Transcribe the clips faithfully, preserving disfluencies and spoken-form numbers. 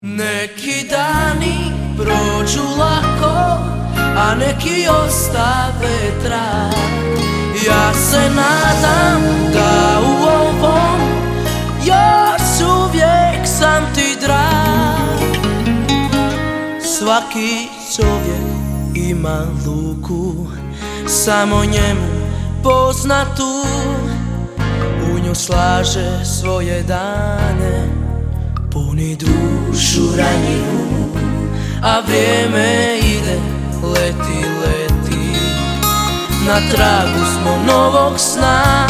Neki dani prođu lako, a neki ostave trag. Ja se nadam da u ovom još uvijek sam ti drag. Svaki čovjek ima luku, samo njemu poznatu. U nju slaže svoje dane, puni dušu ranjivu. A vrijeme ide, leti, leti, na tragu smo novog sna.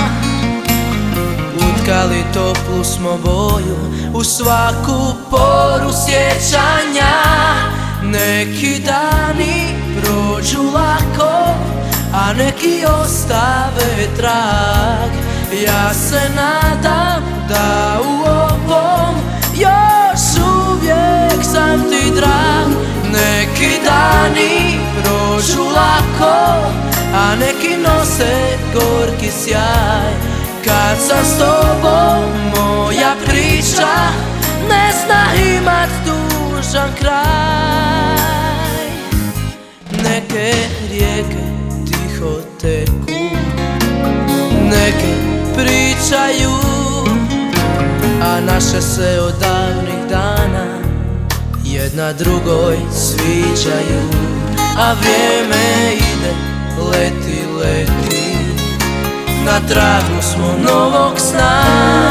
Utkali toplu smo boju u svaku poru sjećanja. Neki dani prođu lako, a neki ostave trag. Ja se nadam da u ovom još uvijek sam ti drag. Neki dani prođu lako, a neki nose gorki sjaj. Kad sam s tobom, moja priča ne zna imat tužan kraj. Neke rijeke tiho teku, neke pričaju, a naše se od davnih dana jedna drugoj sviđaju. A vrijeme ide, leti, leti, na tragu smo novog sna.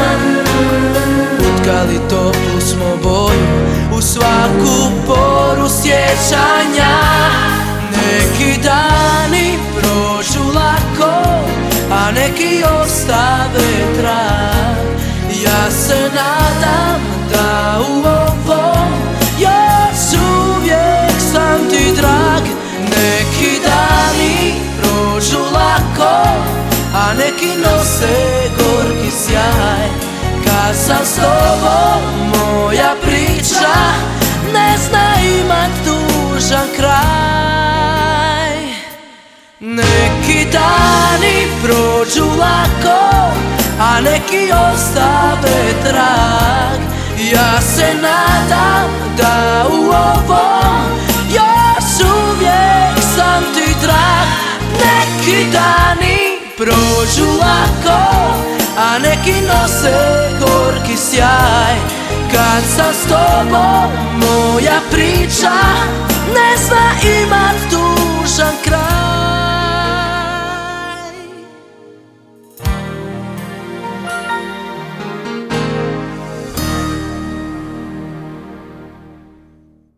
Utkali toplu smo boju u svaku poru sjećanja. Neki dani prođu lako, a neki ostave trag. Ja se nadam da u ovom još uvijek sam ti drag. Neki dani prođu lako, a neki nose gorki sjaj. Kad sam s tobom, moja priča ne zna imat tužan kraj. Neki dani prođu lako, a neki ostave trag. Ja se nadam da u ovom još uvijek sam ti drag. Neki dani prođu lako, a neki nose gorki sjaj. Kad sam s tobom, moja priča